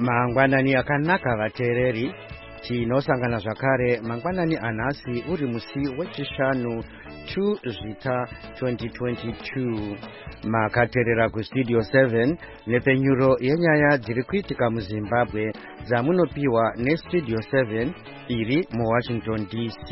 Mangwanani akanaka vateereri, tinosangana zvakare mangwanani anhasi uri musi wechishanu 2 Zvita 2022. Makateerera kustudio 7 nepfenyuro yenyaya dziri kuitika muZimbabwe dzamunopiwa nestudio 7 iri muWashington DC.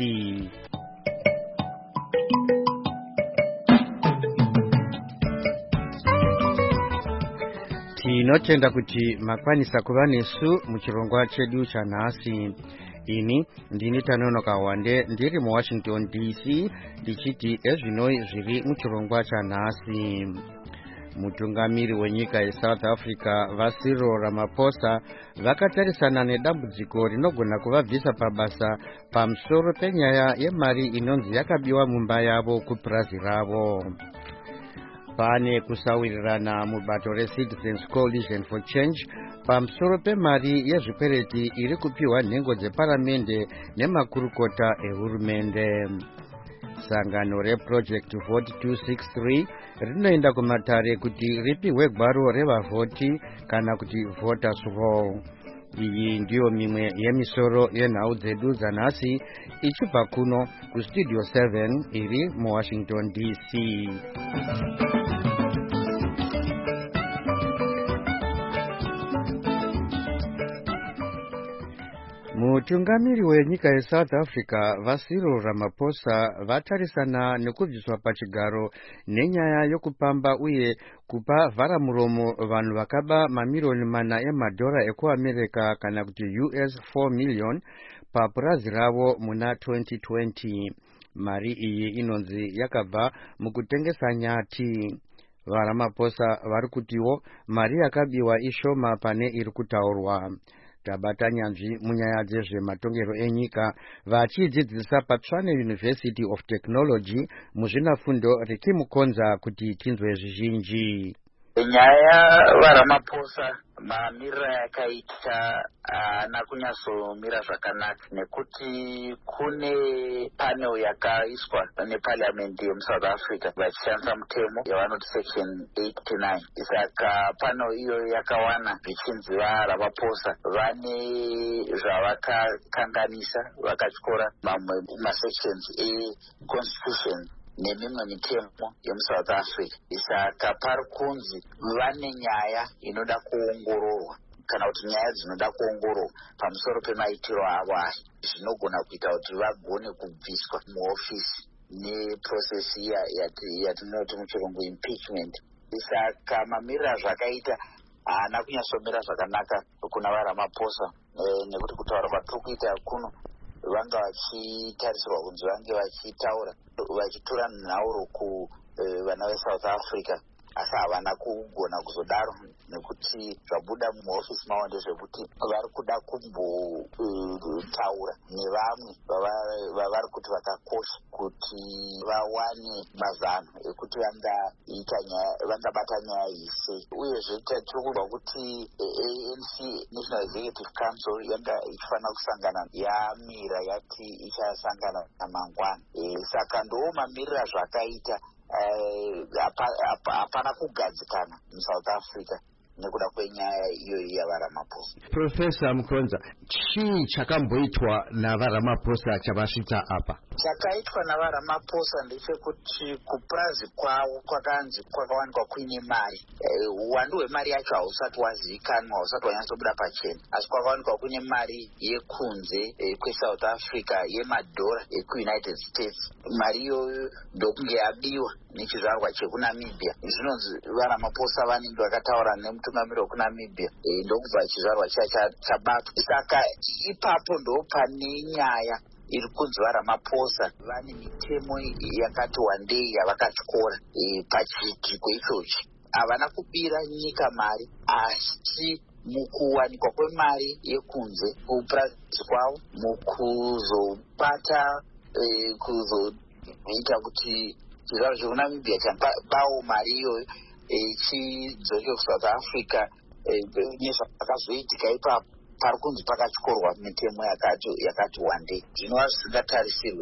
Tinotenda kuti makwanisa kuva nesu muchirongwa chedu chanhasi. Ini ndini Tanonoka Wande ndiri muWashington DC ndichiti ezvinoi zviri muchirongwa chanhasi. Mutungamiri wenyika yeSouth Africa Cyril Ramaphosa vakatarisana nedambudziko rinogona kuvabvisa pabasa pamusoro penyaya yemari inonzi yakabiwa mumba yavo kupurazi ravo. Pane kusawirirana mubato reCitizens Coalition for Change pamusoro pemari yezvikwereti iri kupiwa nhengo dzeparamende nemakurukota ehurumende. Sangano reProject Vote 263 rinoenda kumatare kuti ripiwe gwaro revavhoti kana kuti voters roll. Iyi ndiyo mimwe yemisoro yenhau dzedu dzanhasi ichibva kuno kustudio 7 iri muWashington DC. Mutungamiri wenyika yeSouth Africa Cyril Ramaphosa vatarisana nekubviswa pachigaro nenyaya yokupamba uye kupa vharamuromo vanhu vakaba mamirioni mana emadhora ekuAmerica kana kuti US 4 million papurazi ravo muna 2020. Mari iyi inonzi yakabva mukutengesa nyati. VaRamaphosa vari kutiwo mari yakabiwa ishoma pane iri kutaurwa. Tabata nyanzvi munyaya dzezvematongero enyika vachidzidzisa paTshwane University of Technology muzvinafundo rikimukonza kuti tinzwe zvizhinji. Nyaya vaRamaphosa mamirira yakaita haana kunyatsomira zvakanaka nekuti kune panel yakaiswa neparliament yemuSouth Africa vachishandisa mutemo yavanoti section 89. Saka panel iyo yakawana zvichinzi vaRamaphosa vane zvavakakanganisa vakatyora mamwe masections econstitution nemimwe mitemo yemuSouth Africa. Saka pari kunzi vane nyaya inoda kuongororwa kana kuti nyaya dzinoda kuongororwa pamusoro pemaitiro avo aya zvinogona kuita kuti vagone kubviswa muofisi neprocess yatinoti muchirungu impeachment. Saka mamirira zvakaita haana kunyatsomira zvakanaka kuna vaRamaphosa nekuti kutaura kwatiri kuita kuno vanga vachitarisirwa kunzi vange vachitaura vachitora nhauro kuvana veSouth Africa, asi havana kugona kuzodaro nekuti zvabuda muofisi mavo ndezvekuti vari kuda kumbotaura nevamwe vavari kuti vakakosha kuti vawane mazano ekuti vangabata nyaya iyi sei. Uyezve tiri kuda kuti ANC National Executive Council yanga ichifanira kusangana yamira yati ichasangana namangwana. Saka ndo mamirira zvakaita hapana kugadzikana muSouth Africa nekuda kwenyaya iyoyi yavaRamaphosa. Professor Mukonza, chii chakamboitwa navaRamaphosa chavasvitsa apa? Chakaitwa navaRamaphosa ndechekuti kupurazi kwavo kwakanzi kwakawanikwa kuine mari. Uwandu hwemari yacho hausati wazivikanwa, hausati wanyatsobuda pachena, asi kwakawanikwa kuine mari yekunze kweSouth Africa yemadhora ekuUnited States. Mari iyoyo ndokunge yabiwa nechizvarwa chekuNamibia. Zvinonzi vaRamaphosa vanenge vakataura nemutungamiri wekuNamibia ndokubva chizvarwa chabatwa. Saka ipapo ndo pane nyaya iri kunzi vaRamaphosa vane mitemo yakati wandei yavakatyora pachiitiko ichochi. Havana kubira nyika mari, asi mukuwanikwa kwemari yekunze kupurazi kwavo, mukuzobata kuzoita kuti chizvarwa chekuNamibia chabawo mari iyoyo chidzoke kuSouth Africa nezvakazoitika ipapo pari kunzi pakatyorwa mitemo yakati wandei. Zvinova zvisingatarisirwe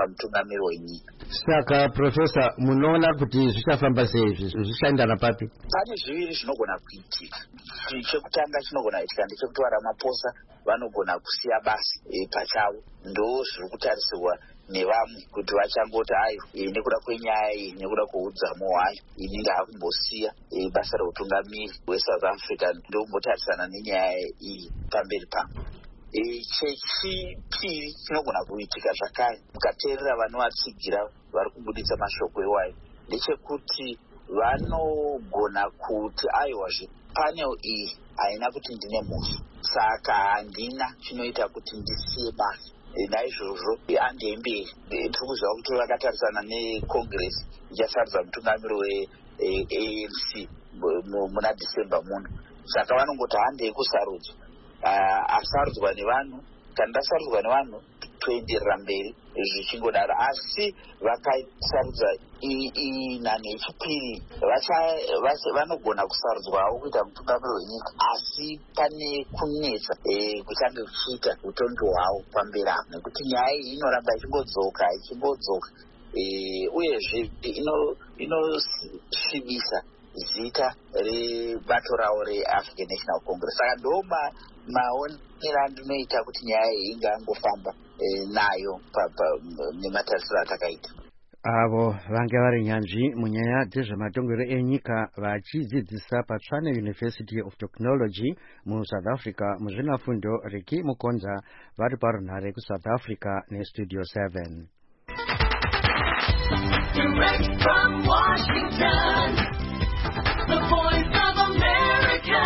pamutungamiri wenyika. Saka Professor, munoona kuti zvichafamba sei zvichaendana papi? Pane zviviri zvinogona kuitika. Chekutanga chinogona kuitika ndechekuti Ramaphosa vanogona kusiya basa pachavo. Ndo zviri kutarisirwa nevamwe kuti vachangoti ayo nekuda kwenyaya iyi nekuda kweudzamu hwayo ini ndaakumbosiya basa reutungamiri hweSouth Africa ndombotarisana nenyaya iyi pamberi pangu. Chechipiri chinogona kuitika zvakare mukateerera vanovatsigira vari kubuditsa mashoko iwayo ndechekuti vanogona kuti aiwazve panel iyi haina kuti ndine mufu, saka handina chinoita kuti ndisiye basa. Naizvozvo handei mberi. Tiri kuziva kuti vakatarisana neCongress ichasarudza mutungamiri weANC muna December muno, saka vanongoti handei kusarudzwa. Asarudzwa nevanhu, kana ndasarudzwa nevanhu toenderera mberi zvichingodaro, asi vakasarudza nhanho yechipiri vanogona kusarudzwawo kuita mutungamiri wenyika, asi pane kunetsa kuchange kuchiita utongi hwavo pamberi apo, nekuti nyaya iyi inoramba ichingodzoka uyezve inosvibisa zita rebato ravo reAfrican National Congress. Saka ndo maonero andinoita kuti nyaya iyi ingangofamba nayo nematarisiro atakaita. Avo vange vari nyanzvi munyaya dzezvematongero enyika vachidzidzisa paTshwane University of Technology muSouth Africa muzvinafundo Riki Mukonza vari parunhare kuSouth Africa neStudio 7. Direct from Washington, the Voice of America,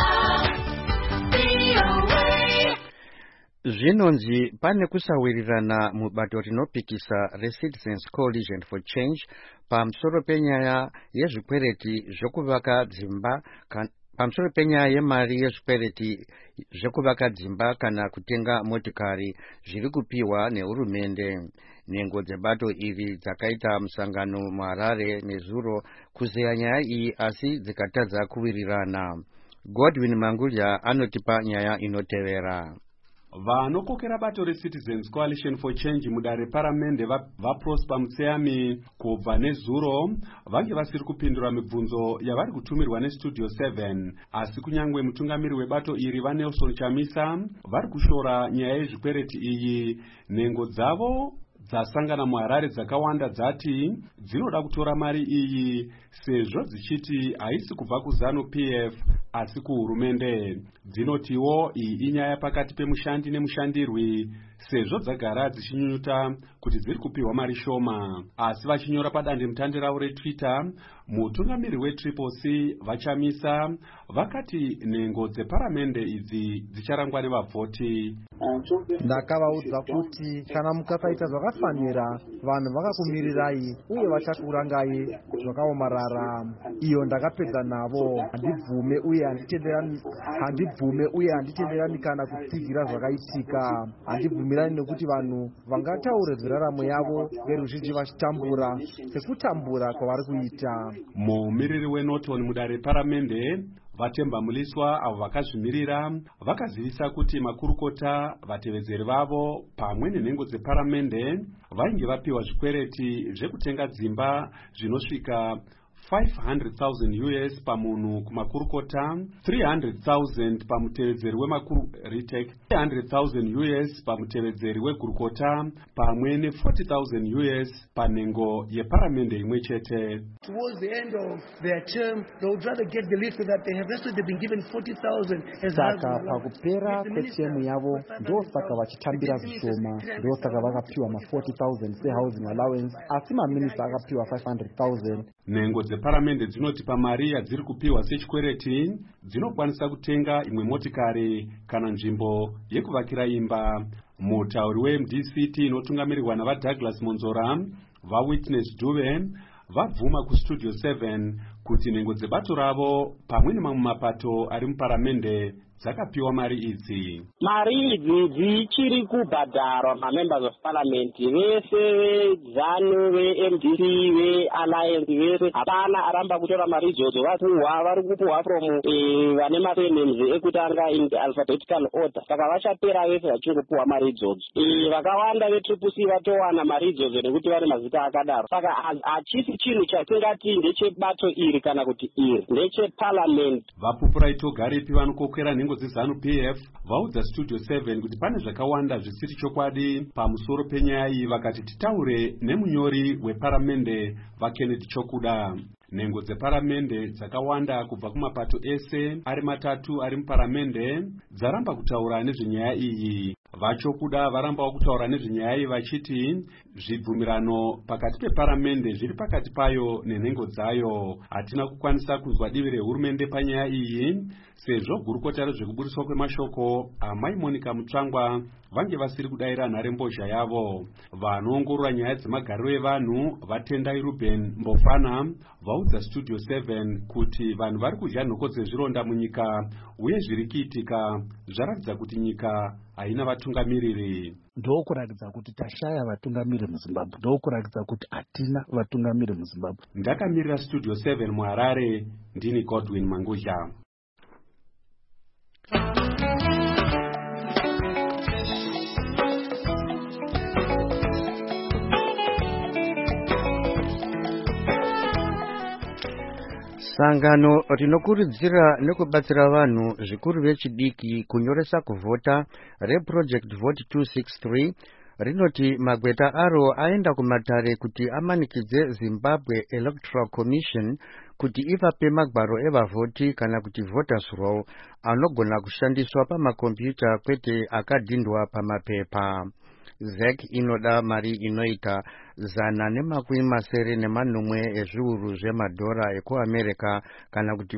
VOA. Zvinonzi pane kusawirirana mubato rinopikisa reCitizens Coalition for Change pamusoro penyaya yezvikwereti zvekuvaka dzimba pamusoro penyaya yemari yezvikwereti zvekuvaka dzimba kana kutenga motikari zviri kupiwa nehurumende. Nhengo dzebato iri dzakaita musangano muHarare nezuro kuzeya nyaya iyi asi dzikatadza kuwirirana. Godwin Mangulya anotipa nyaya inotevera. Vanokokera bato reCitizens Coalition for Change mudare paramende vaProsper Mutseyami kubva nezuro vange vasiri kupindura mibvunzo yavari kutumirwa neStudio 7, asi kunyangwe mutungamiri webato iri vaNelson Chamisa vari kushora nyaya yezvikwereti iyi. Nhengo dzavo dzasangana muHarare dzakawanda dzati dzinoda kutora mari iyi sezvo dzichiti haisi kubva kuZANU-PF asi kuhurumende. Dzinotiwo iyi inyaya pakati pemushandi nemushandirwi sezvo dzagara dzichinyunyuta kuti dziri kupiwa mari shoma. Asi vachinyora padandemutande ravo reTwitter, mutungamiri weCCC vaChamisa vakati nhengo dzeparamende idzi dzicharangwa nevavhoti. Ndakavaudza kuti kana mukasaita zvakafanira vanhu vakakumirirai uye vachakurangai zvakaomarara. Iyo ndakapedza navo. Handibvume uye handitenderani kana kutsigira zvakaitika. Handibvumirani nekuti vanhu vangataure zviraramo yavo veruzhinji vachitambura sekutambura kwavari kuita. Mumiriri weNorton mudare paramende Vatemba Muliswa avo vakazvimirira vakazivisa kuti makurukota vatevedzeri vavo pamwe nenhengo dzeparamende vainge vapiwa zvikwereti zvekutenga dzimba zvinosvika $500,000 pamunhu kumakurukota, $300,000 pamutevedzeri $300,000 pamutevedzeri wegurukota, pamwe $40,000 panhengo yeparamende imwe chete. Towards the end of their term, they would rather get the list that they have been given 40,000 as saka pakupera kwetemu yavo ndosaka vachitambira zvishoma, ndosaka vakapiwa ma40,000 sehousing allowance, asi maminista akapiwa 500,000. Nhengo dzeparamende dzinoti pamari yadziri kupiwa sechikwereti dzinokwanisa kutenga imwe motikari kana nzvimbo yekuvakira imba. Mutauri weMDCT inotungamirirwa navaDouglas Monzora vaWitness Dube vabvuma kuStudio 7 kuti nhengo dzebato ravo pamwe nemamwe mapato ari muparamende dzakapiwa mari idzi. Mari idzi dzichiri kubhadharwa mamembers of parliament vese veZANU, veMDC, veAlliance vese. Hapana aramba kutora mari idzodzo. Vari kupuhwa from vane masurnames ekutanga in the alphabetical order. Saka vachapera vese vachiri kupuhwa mari idzodzo. Vakawanda veTCC vatowana mari idzodzo nekuti vane mazita akadaro. Saka hachisi chinhu chatingati ndechebato iri kana kuti iri ndecheparliament. Vapupura Itogaripi vanokokwera nhengo dzeZANU PF vaudza Studio 7 kuti pane zvakawanda zvisiri chokwadi pamusoro penyaya iyi, vakati titaure nemunyori weparamende vaKennedy Chokuda. Nhengo dzeparamende dzakawanda kubva kumapato ese ari matatu ari muparamende dzaramba kutaura nezvenyaya iyi. VaChokuda varambawo kutaura nezvenyaya iyi vachiti zvibvumirano pakati peparamende zviri pakati payo nenhengo dzayo. Hatina kukwanisa kunzwa divi rehurumende panyaya iyi sezvo gurukota rezvekubudiswa kwemashoko amai Monica Mutsvangwa vange vasiri kudayira nharembozha yavo. Vanoongorora nyaya dzemagariro evanhu vaTendai Ruben Mbofana vaudza Studio 7 kuti vanhu vari kudya nhoko dzezvironda munyika uye zviri kuitika zvaratidza kuti nyika haina vatungamiriri. Ndokuratidza kuti tashaya vatungamiriri muZimbabwe, ndokuratidza kuti hatina vatungamiriri muZimbabwe. Ndakamirira Studio 7 muHarare, ndini Godwin Manguzha. Sangano rinokurudzira nekubatsira vanhu zvikuru vechidiki kunyoresa kuvhota reProject Vote 263 rinoti magweta aro aenda kumatare kuti amanikidze Zimbabwe Electoral Commission kuti ivape magwaro evavhoti kana kuti voters roll anogona kushandiswa pamakombiyuta kwete akadhindwa pamapepa. ZEC inoda mari inoita $180,000 ezviuru ekuAmerica kana kuti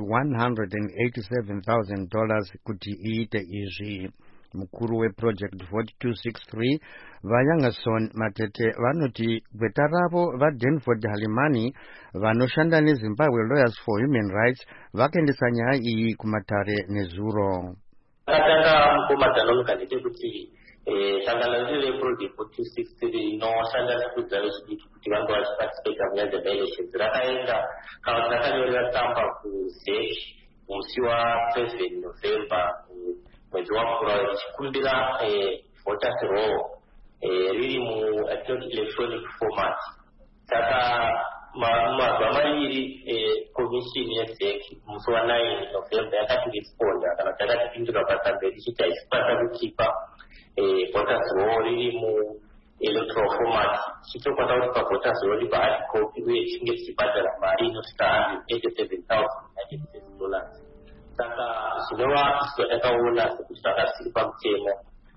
$187,000 kuti iite izvi. Mukuru weProject Vote 263 vaYangason Matete vanoti gweta ravo vaDenford Halimani vanoshanda neZimbabwe Lawyers for Human Rights vakaendesa nyaya iyi kumatare nezuro. Takatanga mukomadhanonoka ndechekuti sangano reProject Vote 263 inoshanda nekudza vechidiki kuti vange vachiparticipata munyaya dzemaelections rakaenda kana kuti rakanyorera tsamba kuZEC musi wa7 November mwedzi wapfuura richikumbira voters roll riri electronic format. Saka mazuva maviri komishini yeZEC musi wa9 November yakatiresponda kana kuti yakatipindura pasamberi ichiti haisipasa kutipa voters roll riri electoral format. Chichokwata kuti pavoters roll ripa hard copy uye tichinge tichibhadhara mari inosvika $187,000. Saka zvinova zvatakaona sekuti zvakasiri pamutemo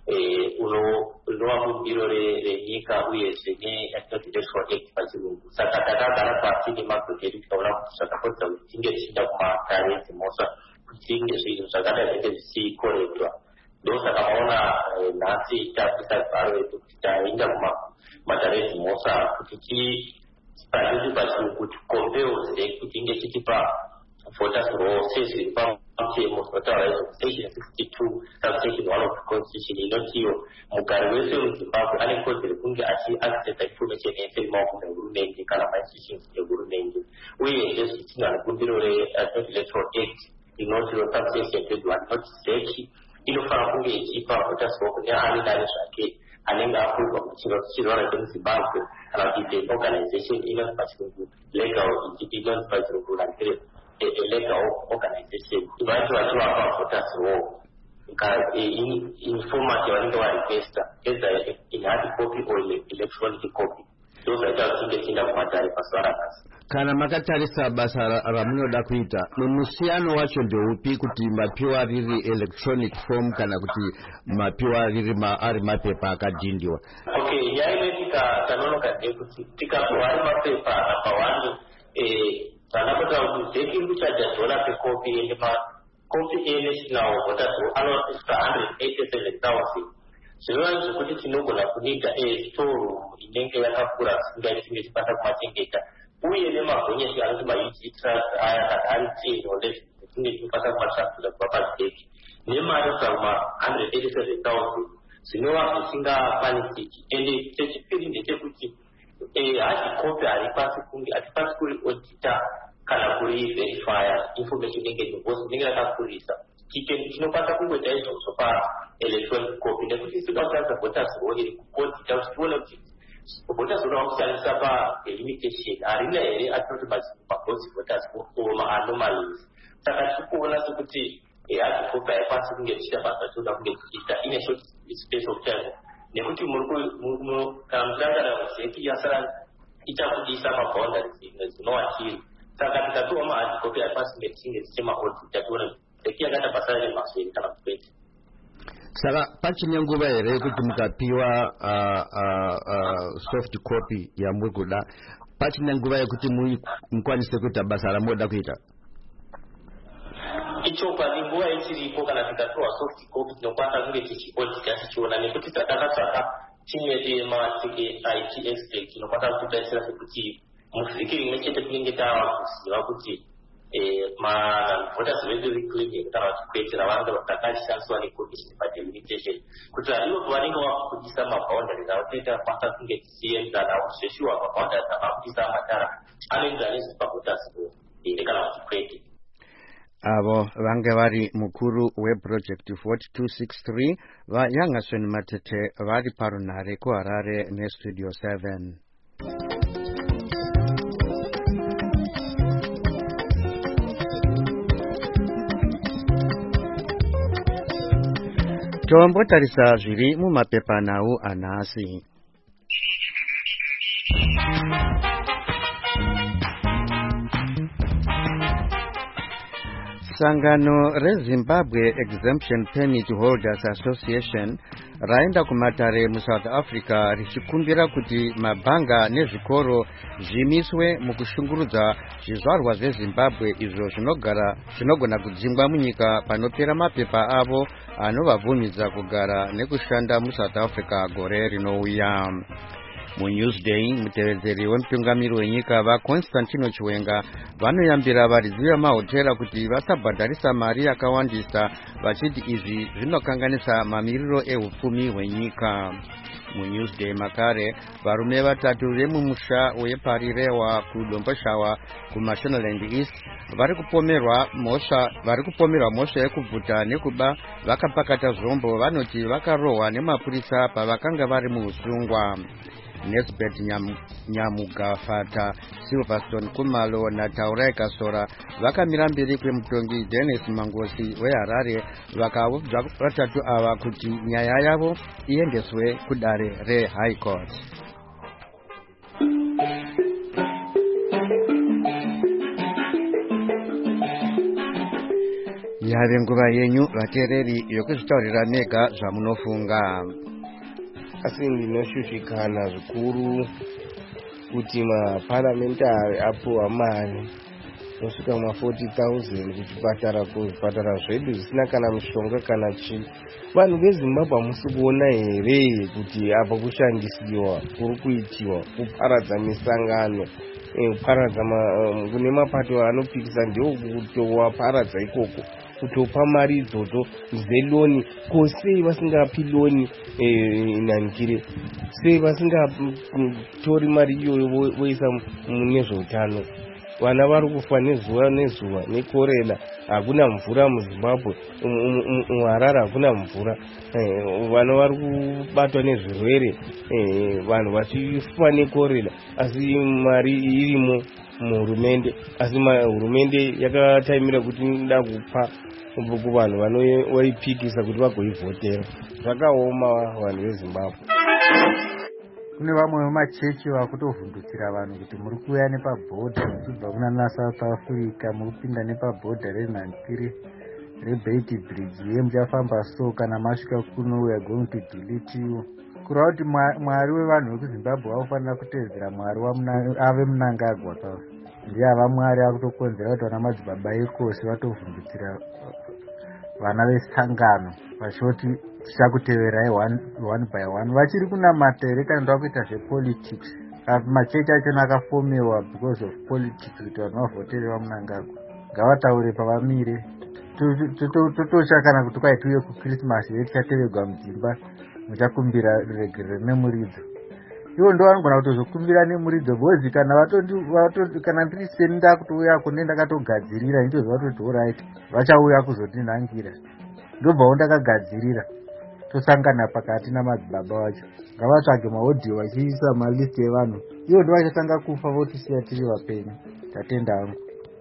unova bumbiro renyika uyezve ne-Electoral Act pachirungu. Saka takagara pasi nemagweta edu tikaona kuti zvakakodzera kuti tinge tichienda kumatare edzimhosva kuti tinge zvinhu zvakadai zvinenge zvichikorektwa. Ndosaka maona nhasi takuisa bharo redu kuti taenda kumatare edzimhosva kuti tipandoti pachirungu tikombeo ZEC kuti inge tichipa voters roll sezviri pamutemo zvinotaura section 62 subsection 1 of the constitution inotiyo mugari wese muZimbabwe ane kodzero kunge achiaccessa information yese mumaoko ehurumende kana mainstitutions ehurumende. Uyezve zvichina nebumbiro re-Electoral Act inotiro subsection 21 inoti ZEC inofanira kunge ichipa voters roll kune ani nani zvake anenge apurwa muchirwara chemuZimbabwe kana kuti the organization inonzi pachirungu legal inonzi pachirungu a legal organization vantu vachivapa voters roll in format yavanenge varequesta either in hard copy or electronic copy. Ndozvaita kuti tinge tienda kumatare pazuva ranhasi. Kana makatarisa basa ramunoda kuita musiyano wacho ndeupi kuti mapiwa riri electronic form kana kuti mapiwa riri ari mapepa akadhindiwa? Okay, nyaya inoitika tanonoka ndeyekuti tikapiwa ari mapepa akawanda vanakota kuti ZEC iri kuchaja $1 per copy ende makopi enational voters roll anosvika $187,000. Zvinova zvekuti tinogona kunika store inenge yakakura singatinge tichipata kumachengeta uye nemagonyeti anoti maUG trust aya kana ari 10 tinge tichipata kumatransfera kubva paZEC. nemari dzama 187,000 zvinova zvisingakwanisiki. Ende chechipiri ndechekuti hard copy hari pasi kunge hatipasi kuri auditor kana kuri verifier information inenge because inenge yakakurisa tinokwanisa kungoita izvozvo paelectronic copy nekuti isikashandisa voters roll iri kuauditor kuti tione kuti voters roll vakushandisa padelimitation harina here atinoti magozi voters anomalies. Saka tiri kuona sekuti hard copy haipasi kunge tichita basa toda kunge tichiita ine short space of time nekuti kana mutirangana muzeki yasara ichakudisa maboundaries dzinowatiri. Saka tikatowa mahard copy haipasi kunge tichinge tichemaauditor tione zeki yakaita basa remazviri kana kupeti. Saka pachine nguva here kuti mukapiwa soft copy yamuri kuda pachine nguva yekuti mukwanise kuita basa ramunoda kuita? Icho pani nguva ichiripo kana tikatowa soft copy tinokwanisa kunge tichiauditor tichiona nekuti takatsvaka chinyete matike IT expert tinokwanisa kutidetsera sekuti muvhiki rimwe chete tinenge tava kuziva kuti voters vedu reclaiming kana vachikuetera vanenge vakachishandiswa necommission padelimitation kuti ivo pavanenge vakubudisa maboundaries avo toita kwanisa kunge tichienzana zveshuwa maboundaries avakubudisa amatara anoenzana nezvi pavoters ende kana vachikwete. Avo vange vari mukuru weproject 4263 vayangasweni matete vari parunhare kuHarare nestudio 7. Tombotarisa zviri mumapepanhau anhasi. Sangano reZimbabwe Exemption Permit Holders Association raenda kumatare muSouth Africa richikumbira kuti mabhanga nezvikoro zvimiswe mukushungurudza zvizvarwa zveZimbabwe izvo zvinogona kudzingwa munyika panopera mapepa avo anovabvumidza kugara nekushanda muSouth Africa gore rinouya. MuNewsday mutevedzeri wemutungamiri wenyika vaConstantino Chiwenga vanoyambira varidzi vemahotera kuti vasabhadharisa mari yakawandisa vachiti izvi zvinokanganisa mamiriro ehupfumi hwenyika. MuNewsday makare varume vatatu vemumusha weParirewa kuDomboshawa kuMashonaland East vari kupomerwa mhosva yekubvuta nekuba vakapakata zvombo vanoti vakarohwa nemapurisa pavakanga vari muusungwa. Nesbet Nyamugafata, Silverstone Kumalo naTaurai Kasora vakamira mberi kwemutongi Dennis Mangosi weHarare vakaudza vatatu ava kuti nyaya yavo iendeswe kudare reHigh Court. Yave nguva yenyu vateereri yokuzvitaurira mega zvamunofunga. Asi ndinoshushikana zvikuru kuti maparlamentari apuwa mari nosvika 40,000 kuchipatara kuzvipatara zvedu zvisina kana mushonga kana chii. Vanhu veZimbabwe hamusi kuona here kuti apa kushandisiwa kuri kuitiwa kuparadza misangano kuparadza kune mapato anopikisa ndiwo kutowaparadza ikoko kutopa mari idzodzo dzeloni ko sei vasingapi loni inanikire sei vasingatori mari iyoyo voisa mune zveutano. Vana vari kufa nezuva nekorera, hakuna mvura muZimbabwe, muHarare hakuna mvura, vana vari kubatwa nezvirwere, vanhu vachifa nekorera, asi mari irimo muhurumende, asi hurumende yakataimira kuti inoda kupa kuvanhu vanoipikisa kuti vagoivhotera. Zvakaoma vanhu veZimbabwe. Kune vamwe vemachechi vakutovhundutsira vanhu kuti muri kuuya nepabhodha muchibva kuna South Africa murikupinda nepabhodha reNankiri reBeit Bridge uye muchafamba so kana masvika kuno we are going to delete you. Kureva kuti mwari wevanhu vekuZimbabwe vanofanira kutevedzera mwari ave Mnangagwa sasa. Ndiye ava mwari akutokonzera kuti vana madzibaba ekosi vatovhundutsira vana vesangano vachoti tichakuteverai one by one vachiri kunamata here kana ndakuita zvepolitics. Machechi achona akafomewa because of politics kuti vanhu vavhotere vaMnangagwa. Ngavataure pavamire totosha kana kuti kwai tuye kuChristmas yetichateverwa mudzimba muchakumbira regerere nemuridzo. Ivo ndo vanogona kutozokumbira nemuridzo bozi kana kana ndiri seni ndakutouya kune ndakatogadzirira ndizvo vatoti alright vachauya kuzotinhangira ndobvawo ndakagadzirira tosangana pakati namadzibaba vacho ngavatsvage mahodhiyo vachiisa malisti evanhu ivo ndo vachatanga kufa votisiya tiri vapenyu. Tatenda hangu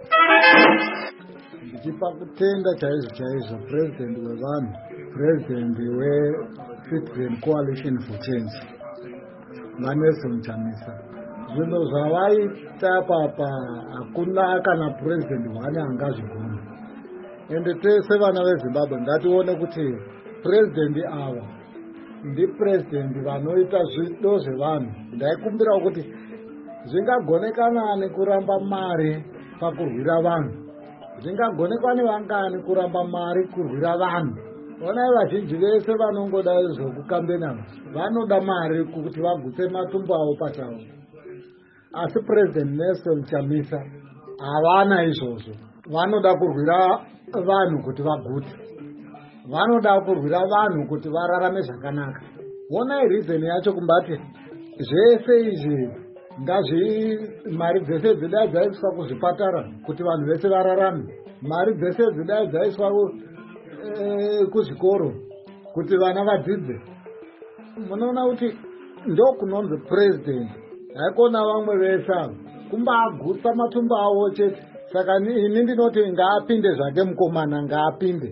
ndichipa kutenda chaizvo president wevanhu, president weCitizen Coalition for Change vaNelson Chamisa. Zvinhu zvavaita papa hakuna kana president wane angazvigona, ende tese vana veZimbabwe ngatione kuti president ava ndipresident vanoita zvido zvevanhu. Ndaikumbirawo kuti zvingagonekana nekuramba mari pakurwira vanhu, zvingagonekwa nevangani kuramba mari kurwira vanhu. Onai vazhinji vese vanongoda zvokukambena vanoda mari kuti vagutse matumbu avo pachavo, asi president Nelson Chamisa havana izvozvo. Vanoda kurwira vanhu kuti vagute, vanoda kurwira vanhu kuti vararame zvakanaka. Onai reason yacho kumbati zvese izvi mari dzese dzidai dzaiswa kuzvipatara kuti vanhu vese vararame, mari dzese dzidai dzaiswa kuzvikoro kuti vana vadzidze. Munoona kuti ndokunonzi president, haikona vamwe vese avo kumbagutsa matumbu avo chete. Saka ini ndinoti ngaapinde zvake mukomana, ngaapinde.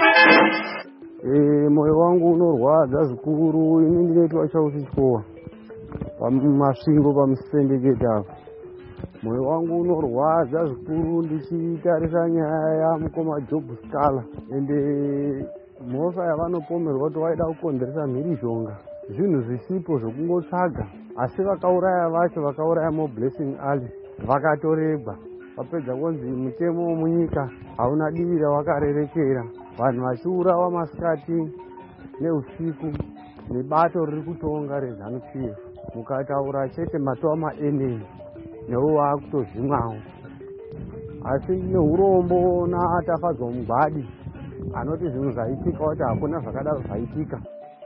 Moyo wangu unorwadza zvikuru, ini ndinoitwa chausichikowa pamasvingo pamusendeketi apo. Moyo wangu unorwadza zvikuru ndichitarisa nyaya yamukoma Job Scala ende mhosva yavanopomerwa kuti vaida kukonzeresa mhirizhonga, zvinhu zvisipo zvokungotsvaga. Asi vakauraya vacho, vakauraya Blessing Ali vakatoregwa. Vapedza kunzi mutemo munyika hauna divi ravakarerekera, vanhu vachiurawa masikati neusiku nebato riri kutonga reZANU-PF. Mukataura chete matova maeneni nevo vakutozvimwawo, asi neurombo naatafadzwa mugwadi anoti zvinhu zvaitika kuti hakuna zvakadaro zvaitika.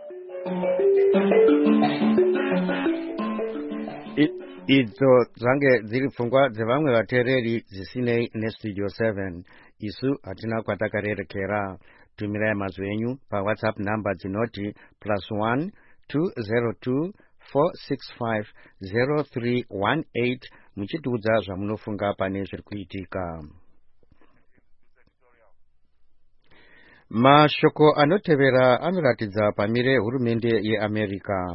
Idzo dzange dziri pfungwa dzevamwe vateereri dzisinei neStudio 7. Isu hatina kwatakarerekera. Tumirai mazwi enyu paWhatsApp namba dzinoti +1 202 465 0318 muchitiudza zvamunofunga pane zviri kuitika. Mashoko anotevera anoratidza pamire hurumende yeAmerica.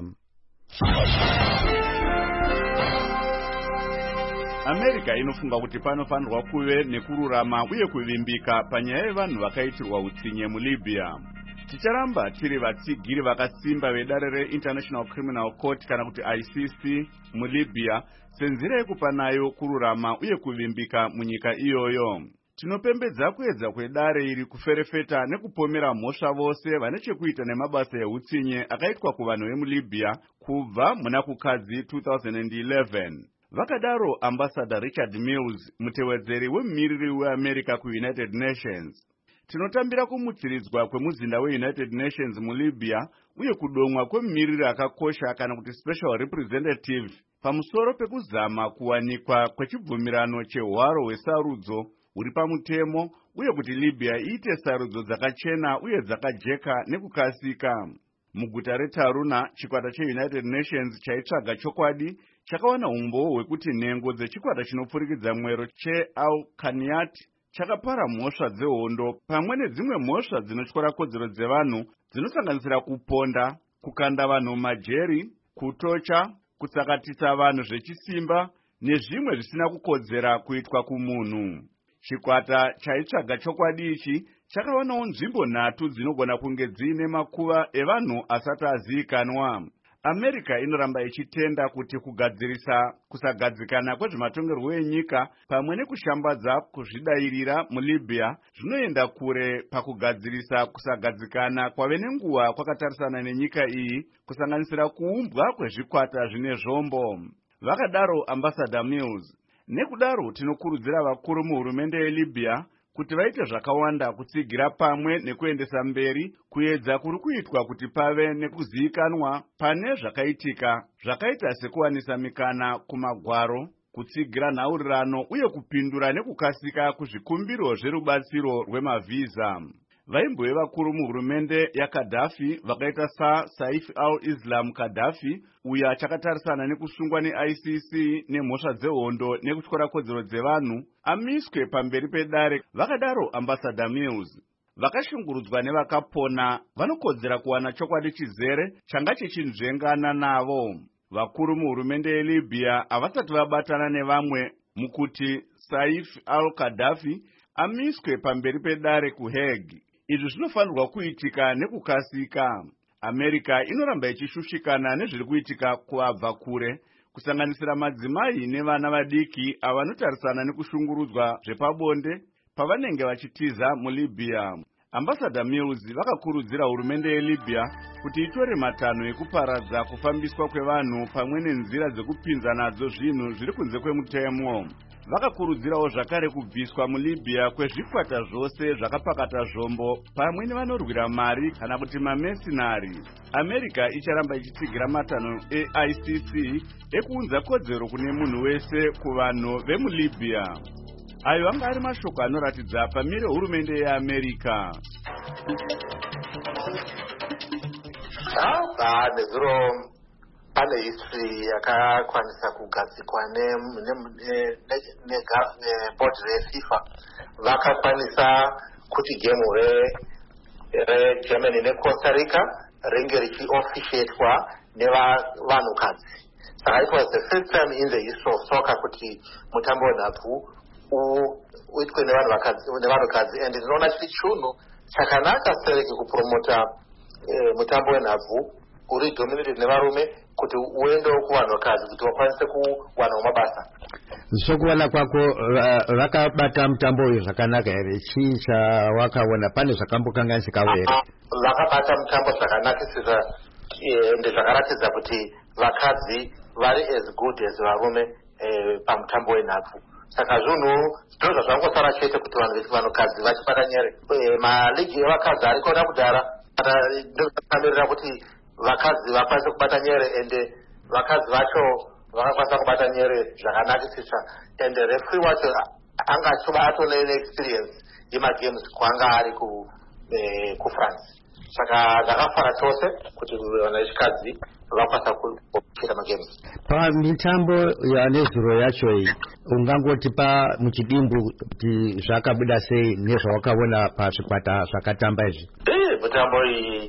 America inofunga kuti panofanirwa kuve nekururama uye kuvimbika panyaya yevanhu vakaitirwa utsinye muLibya. Ticharamba tiri vatsigiri vakasimba vedare reInternational Criminal Court kana kuti ICC muLibya senzira yekupa nayo kururama uye kuvimbika munyika iyoyo. Tinopembedza kuedza kwedare iri kuferefeta nekupomera mhosva vose vane chekuita nemabasa eutsinye akaitwa kuvanhu vemuLibya kubva muna kukadzi 2011. Vakadaro Ambassador Richard Mills, mutewedzeri wemumiriri weAmerica kuUnited Nations. Tinotambira kumutsiridzwa kwemuzinda weUnited Nations muLibya uye kudomwa kwemumiriri akakosha kana kuti special representative pamusoro pekuzama kuwanikwa kwechibvumirano chehwaro hwesarudzo uri pamutemo uye kuti Libya iite sarudzo dzakachena uye dzakajeka nekukasika. Muguta reTaruna, chikwata cheUnited Nations chaitsvaga chokwadi chakawana umbo hwekuti nhengo dzechikwata chinopfurikidza mwero cheAl-Kaniat chakapara mhosva dzehondo pamwe nedzimwe mhosva dzinotyora kodzero dzevanhu dzinosanganisira kuponda, kukanda vanhu majeri, kutocha, kutsakatisa vanhu zvechisimba nezvimwe zvisina kukodzera kuitwa kumunhu. Chikwata chaitsvaga chokwadi ichi chakawanawo nzvimbo 3 dzinogona kunge dziine makuva evanhu asati azivikanwa. America inoramba ichitenda kuti kusagadzikana kwezvematongerwo enyika pamwe nekushambadza kuzvidairira muLibya zvinoenda kure pakugadzirisa kusagadzikana kwave nenguva kwakatarisana nenyika iyi, kusanganisira kuumbwa kwezvikwata zvine zvombo. Vakadaro Ambassador Mills. Nekudaro tinokurudzira vakuru muhurumende yeLibya kuti vaite zvakawanda kutsigira pamwe nekuendesa mberi kuedza kuri kuitwa kuti pave nekuzivikanwa pane zvakaitika zvakaita sekuwanisa mikana kumagwaro, kutsigira nhaurirano uye kupindura nekukasika kuzvikumbiro zverubatsiro rwemavhiza. Vaimbove vakuru muhurumende yaKadhafi vakaita Saif al-Islam Gaddafi, uyo achakatarisana nekusungwa neICC nemhosva dzehondo nekutyora kodzero dzevanhu, amiswe pamberi pedare. Vakadaro Ambassador Mills vakashungurudzwa nevakapona vanokodzera kuwana chokwadi chizere changa chichinzvengana navo. Vakuru muhurumende yeLibya havasati vabatana nevamwe mukuti Saif al-Gaddafi amiswe pamberi pedare kuHague. Izvi zvinofanirwa kuitika nekukasika. Amerika inoramba ichishushikana nezviri kuitika kuabva kure, kusanganisira madzimai nevana vadiki avanotarisana nekushungurudzwa zvepabonde pavanenge vachitiza muLibya. Ambassador Mills vakakurudzira hurumende yeLibya kuti itore matanho ekuparadza kufambiswa kwevanhu pamwe nenzira dzekupinza nadzo zvinhu zviri kunze kwemutemo. Vakakurudzirawo zvakare kubviswa muLibya kwezvikwata zvose zvakapakata zvombo pamwe nevanorwira mari kana kuti mamesinari. Amerika icharamba ichitsigira matanho eICC ekuunza kodzero kune munhu wese kuvanhu vemuLibya. Ayo anga ari mashoko anoratidza pamire hurumende yeAmerika. Nezuro pane history yakakwanisa kugadzikwa nebhodhi reFIFA. Vakakwanisa kuti gemu reGermany neCosta Rica ringe richiofficiatwa nevanhukadzi. Saka it was the first time in the history of soccer kuti mutambo wenhabvu uitwe nevanhukadzi, and ndinoona chiri chinhu chakanaka sereke kupromota mutambo wenhabvu uri dominated nevarume kuti uendewo kuvanhukadzi kuti vakwanise kuwana mabasa. Sokuona kwako vakabata mutambo uyu zvakanaka here? Chii chawakaona? Pane zvakambokanganisikawo here? Vakabata mutambo zvakanakisisa, ende zvakaratidza kuti vakadzi vari as good as varume pamutambo wenhabvu. Saka zvinhu ndo zvazvangosara chete kuti vanhukadzi vachibata nyere. Maligi evakadzi ari kuona kudhara ndozvakamirira kuti vakadzi vakwanise kubata nyere, ende vakadzi vacho vakakwanisa kubata nyere zvakanakisisa, ende referee wacho anga achiva atone neexperience yemagames kwanga ari kuFrance. Saka ndakafara chose kuti vana vechikadzi vakwanisa kupira magames. Pamitambo yanezuro yacho iyi ungangoti muchidimbu kuti zvakabuda sei nezvawakaona pazvikwata zvakatamba izvi? Mitambo iyi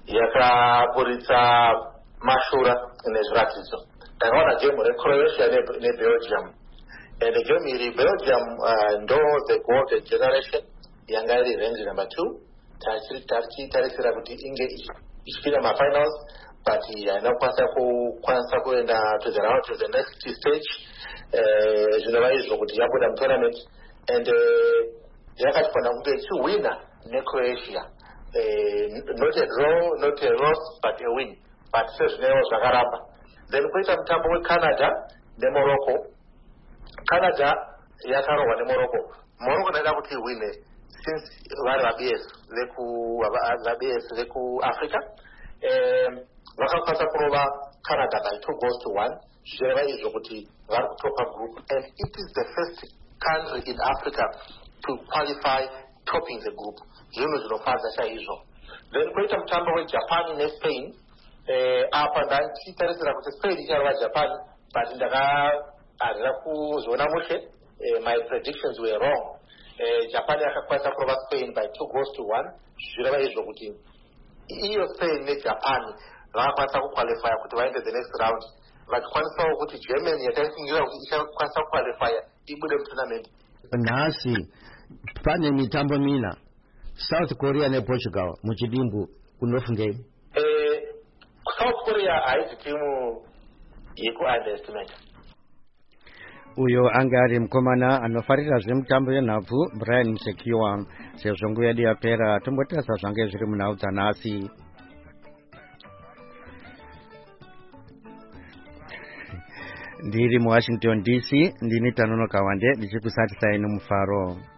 yakaburitsa mashura nezviratidzo. Ndakaona gemu reCroatia neBelgium, and the game iri Belgium ndo the golden generation yanga iri range number 2. Tachitarisira kuti inge ichipinda mafinals, but inokwanisa kuenda to the next stage. Zvinova izvo kuti yabuda mutournament, and yakachikwana kunge ichiwina neCroatia. Not a draw, not a loss, but a win. But sezvinewo zvakaramba. Then kuita mutambo weCanada neMorocco. Canada yakarohwa neMorocco. Morocco ndaida kuti iwine since vari vabs vekuAfrica. Vakakwanisa kurova Canada by 2-1. Zvichireva izvo kuti vari kutopa group, and it is the first country in Africa to qualify topping the group. Zvinhu zvinofadza chaizvo. Then kuita mutambo weJapan neSpain. Apa ndachitarisira kuti Spain icharova Japan, but ndakahadira kuzoona mushe. My predictions were wrong. Japan yakakwanisa kurova Spain by 2-1. Zvireva izvo kuti iyo Spain neJapan vakakwanisa kuqualifya kuti vaende the next round. Vachikwanisawo kuti Germany yataisingira kuti ichakwanisa kuqualifya ibude mutournament. Nhasi pane mitambo mina, South Korea nePortugal muchidimbu, unofungei? South Korea haisi timu yeku-underestimate. Uyo anga ari mukomana anofarira zvemutambo yenhabvu Brian Musekiwa. Sezvo nguva yedu yapera, tombotarisa zvange zviri munhau dzanhasi. Ndiri muWashington DC, ndini Tanono Kawande ndichikusatisai nomufaro.